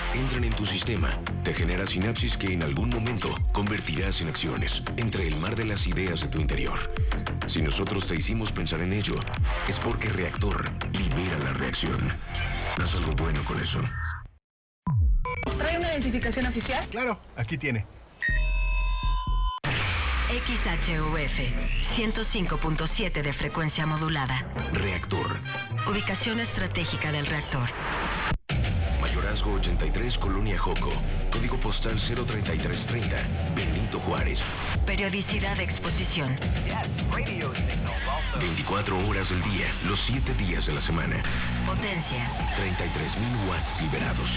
entran en tu sistema, te genera sinapsis que en algún momento convertirás en acciones entre el mar de las ideas de tu interior. Si nosotros te hicimos pensar en ello, es porque Reactor libera la reacción. Haz algo bueno con eso. ¿Trae una identificación oficial? Claro, aquí tiene. XHUF 105.7 de frecuencia modulada. Reactor. Ubicación estratégica del reactor. Mayorazgo 83, Colonia Joco. Código postal 03330, Benito Juárez. Periodicidad de exposición. 24 horas del día, los 7 días de la semana. Potencia. 33,000 watts liberados.